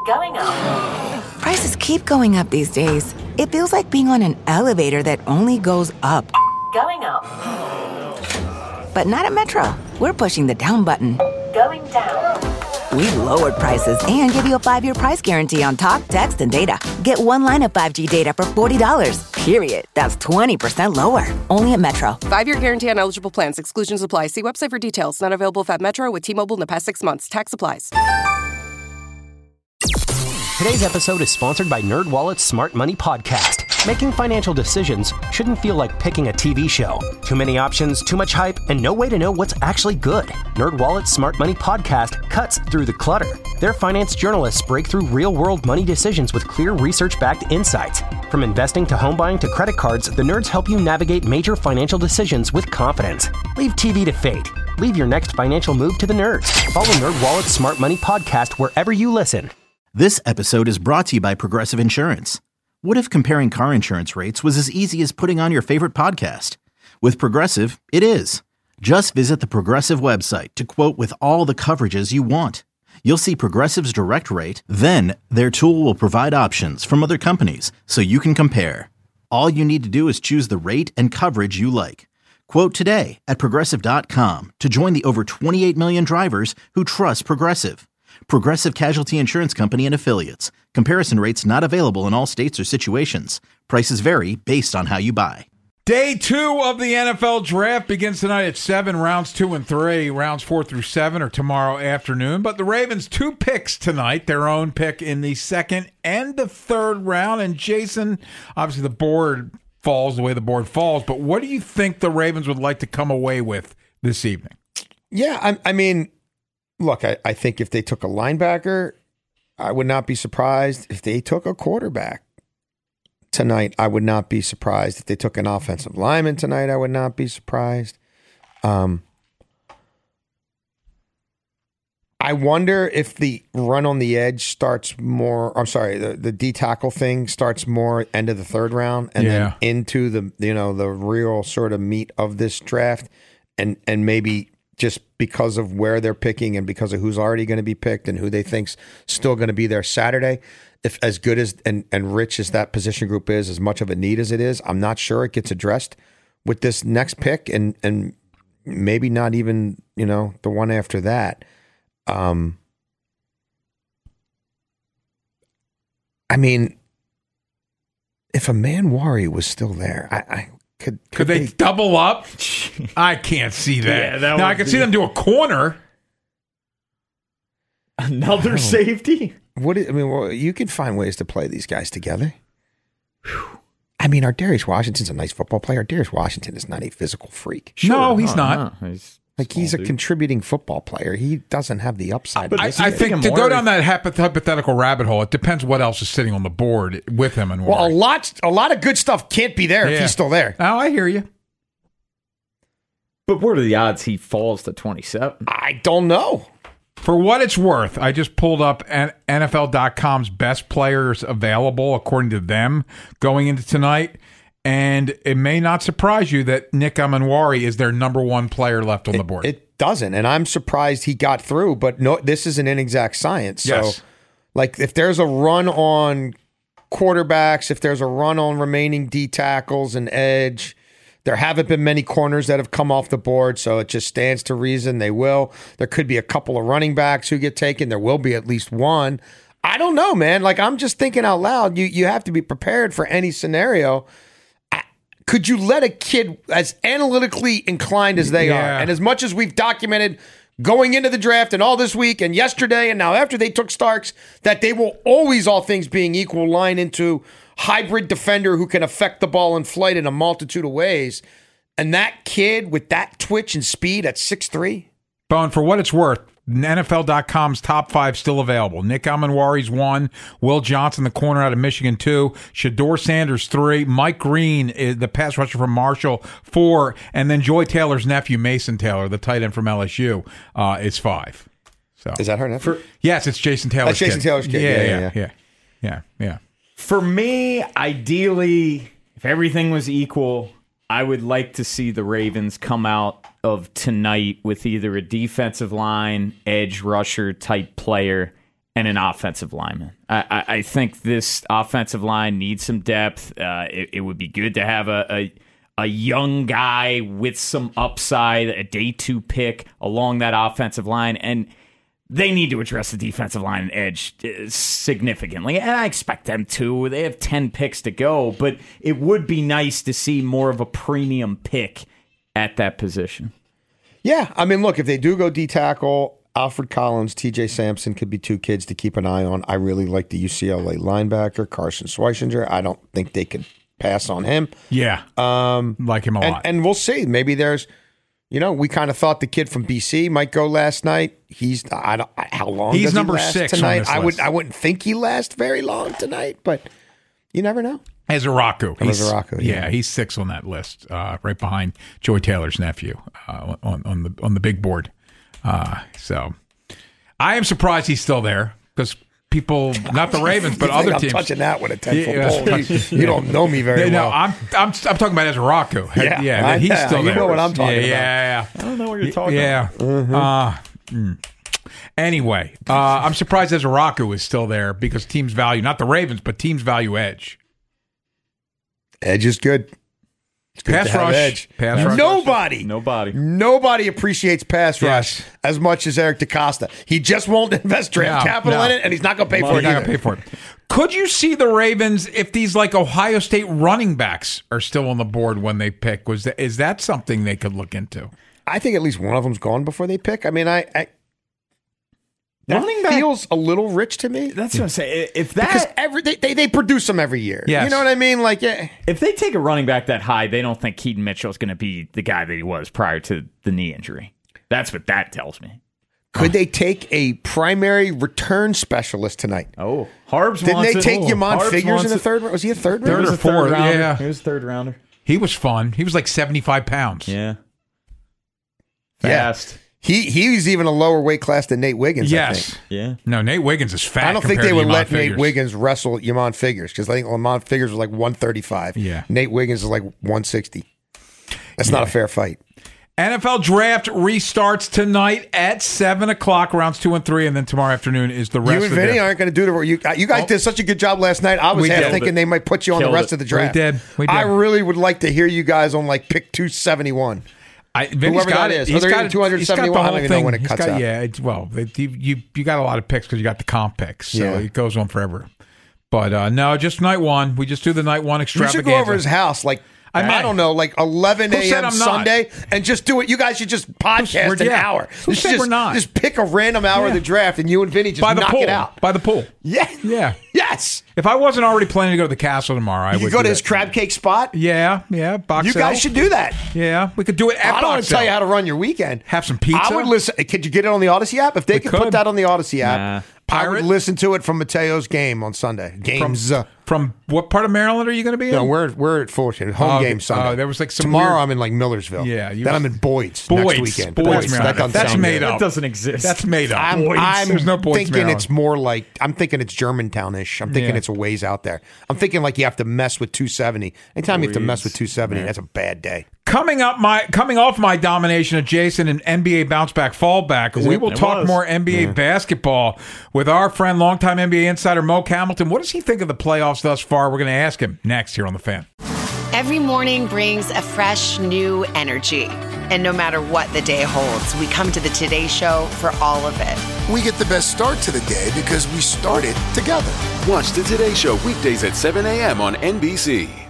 Going up. Prices keep going up these days. It feels like being on an elevator that only goes up. Going up. But not at Metro. We're pushing the down button. Going down. We've lowered prices and give you a 5-year price guarantee on talk, text, and data. Get one line of 5G data for $40, period. That's 20% lower. Only at Metro. 5-year guarantee on eligible plans. Exclusions apply. See website for details. Not available at Metro with T-Mobile in the past 6 months. Tax applies. Today's episode is sponsored by NerdWallet's Smart Money Podcast. Making financial decisions shouldn't feel like picking a TV show. Too many options, too much hype, and no way to know what's actually good. NerdWallet's Smart Money Podcast cuts through the clutter. Their finance journalists break through real-world money decisions with clear research-backed insights. From investing to home buying to credit cards, the nerds help you navigate major financial decisions with confidence. Leave TV to fate. Leave your next financial move to the nerds. Follow NerdWallet's Smart Money Podcast wherever you listen. This episode is brought to you by Progressive Insurance. What if comparing car insurance rates was as easy as putting on your favorite podcast? With Progressive, it is. Just visit the Progressive website to quote with all the coverages you want. You'll see Progressive's direct rate, then their tool will provide options from other companies so you can compare. All you need to do is choose the rate and coverage you like. Quote today at Progressive.com to join the over 28 million drivers who trust Progressive. Progressive Casualty Insurance Company and Affiliates. Comparison rates not available in all states or situations. Prices vary based on how you buy. Day 2 of the NFL Draft begins tonight at 7, rounds 2 and 3. Rounds 4 through 7 are tomorrow afternoon. But the Ravens, 2 picks tonight, their own pick in the 2nd and the 3rd round. And Jason, obviously the board falls the way the board falls. But what do you think the Ravens would like to come away with this evening? Yeah, I mean, look, I think if they took a linebacker, I would not be surprised. If they took a quarterback tonight, I would not be surprised. If they took an offensive lineman tonight, I would not be surprised. I wonder if the run on the edge starts more. I'm sorry, the D tackle thing starts more end of the 3rd round and then into the real sort of meat of this draft, and maybe just because of where they're picking and because of who's already going to be picked and who they think's still going to be there Saturday. If as good as and rich as that position group is, as much of a need as it is, I'm not sure it gets addressed with this next pick and maybe not even, the one after that. I mean, if Manwari was still there, I could they double up? I can't see that. Now I can see them do a corner. Another safety? You can find ways to play these guys together. I mean, our Darius Washington's a nice football player. Darius Washington is not a physical freak. No, he's not. He's a contributing football player. He doesn't have the upside. But I think to go down that hypothetical rabbit hole, it depends what else is sitting on the board with him. And well, a lot of good stuff can't be there if he's still there. Oh, I hear you. But what are the odds he falls to 27? I don't know. For what it's worth, I just pulled up NFL.com's best players available, according to them, going into tonight. And it may not surprise you that Nick Manwari is their number 1 player left on the board. It doesn't. And I'm surprised he got through. But no, this is an inexact science. So, if there's a run on quarterbacks, if there's a run on remaining D tackles and edge, there haven't been many corners that have come off the board. So it just stands to reason they will. There could be a couple of running backs who get taken. There will be at least one. I don't know, man. I'm just thinking out loud. You have to be prepared for any scenario. Could you let a kid as analytically inclined as they are, and as much as we've documented going into the draft and all this week and yesterday and now after they took Starks, that they will always, all things being equal, line into hybrid defender who can affect the ball in flight in a multitude of ways. And that kid with that twitch and speed at 6'3"? Bone, for what it's worth, NFL.com's top 5 still available. Nick Manwari's 1, Will Johnson, the corner out of Michigan, 2, Shedeur Sanders, 3, Mike Green, the pass rusher from Marshall, 4, and then Joy Taylor's nephew, Mason Taylor, the tight end from LSU, is 5. So is that her nephew? Yes, it's Jason Taylor's kid. Jason Taylor's kid. Yeah. For me, ideally, if everything was equal, I would like to see the Ravens come out of tonight with either a defensive line, edge rusher type player, and an offensive lineman. I think this offensive line needs some depth. It would be good to have a young guy with some upside, a day 2 pick along that offensive line, and they need to address the defensive line and edge significantly, and I expect them to. They have 10 picks to go, but it would be nice to see more of a premium pick at that position. Yeah, I mean, look, if they do go D-tackle, Alfred Collins, TJ Sampson could be 2 kids to keep an eye on. I really like the UCLA linebacker, Carson Schweissinger. I don't think they could pass on him. Yeah, like him a lot. And we'll see. Maybe there's... we kind of thought the kid from BC might go last night. How long? He's does number he last 6 tonight. on this list. I wouldn't think he lasts very long tonight, but you never know. Ezeraku. Ezeraku, Yeah, he's 6 on that list, right behind Joy Taylor's nephew on the big board. So I am surprised he's still there because people, not the Ravens, but other teams. I'm touching that with a 10-foot pole. You don't know me very well. No, I'm talking about Ezeraku. Yeah, he's still there. You know what I'm talking about. Yeah. I don't know what you're talking about. Mm-hmm. Anyway, I'm surprised Ezeraku is still there because teams value, not the Ravens, but teams value edge. Edge is good. It's good Pass to have rush. edge. Pass rush. Nobody appreciates pass rush as much as Eric DeCosta. He just won't invest draft capital in it, and he's not going to pay for it. He's not going to pay for it. Could you see the Ravens if these like Ohio State running backs are still on the board when they pick? Is that something they could look into? I think at least one of them's gone before they pick. I mean, that running back feels a little rich to me. That's what I'm saying. If that because they produce them every year. Yes. You know what I mean? Like, yeah. If they take a running back that high, they don't think Keaton Mitchell is going to be the guy that he was prior to the knee injury. That's what that tells me. Could they take a primary return specialist tonight? Oh, Harbs Didn't wants they it. take Yamon Harbs Figures in the it. third round? Was he a third Third rounder? or fourth? Yeah. He was a third rounder. He was fun. He was like 75 pounds. Yeah. Yeah. Fast. He was even a lower weight class than Nate Wiggins. Yes. I think. Yeah. No, Nate Wiggins is fat. I don't think compared they to would Yamon let Figures. Nate Wiggins wrestle Yamon Figures because I think Yamon Figures was like 135. Yeah. Nate Wiggins is like 160. That's not a fair fight. NFL draft restarts tonight at 7 o'clock, rounds 2 and 3, and then tomorrow afternoon is the rest You and of the Vinny draft. aren't going to do the. You guys did such a good job last night. I was We half did. thinking they might put you on the Killed rest it. of the draft. We did. I really would like to hear you guys on like pick 271. Vinny's Whoever got that it. is. He's Are they got it. 271? He's got the I don't whole even know thing. when it He's cuts got- out. Yeah, you got a lot of picks because you got the comp picks, so Yeah. it goes on forever. But no, just night one. We just do the night one We extravaganza. should go over his house like. I don't know, like 11 Who said a.m. I'm not? Sunday, and just do it. You guys should just podcast an yeah. hour. Who You said should we're not? Just pick a random hour of the draft, and you and Vinny just by the knock pool. it out. By the pool. Yeah. Yes. If I wasn't already planning to go to the castle tomorrow, I You would could go do to his that. crab cake spot. Yeah. Box You guys L. should do that. Yeah, we could do it at I don't want Box to tell L. you how to run your weekend. Have some pizza. I would listen. Could you get it on the Odyssey app? If they could put could. that on the Odyssey app, Nah. I would Pirate? listen to it from Mateo's game on Sunday. Games. From what part of Maryland are you going to be in? No, we're at Fulton. Home game Sunday. there was like some Tomorrow weird- I'm in like Millersville. Yeah, Then I'm in Boyd's next weekend. But Boyd's, that Maryland. doesn't That's sound made good. up. That doesn't exist. That's made up. I'm There's no Boyd's, thinking Maryland. it's more like I'm thinking it's Germantown-ish. I'm thinking Yeah. it's a ways out there. I'm thinking like you have to mess with 270. Anytime you have to mess with 270, that's a bad day. Coming off my domination of Jason and NBA bounce back fallback, we will talk more NBA basketball with our friend, longtime NBA insider Mo Hamilton. What does he think of the playoffs thus far? We're going to ask him next here on The Fan. Every morning brings a fresh, new energy. And no matter what the day holds, we come to the Today Show for all of it. We get the best start to the day because we started together. Watch the Today Show weekdays at 7 a.m. on NBC.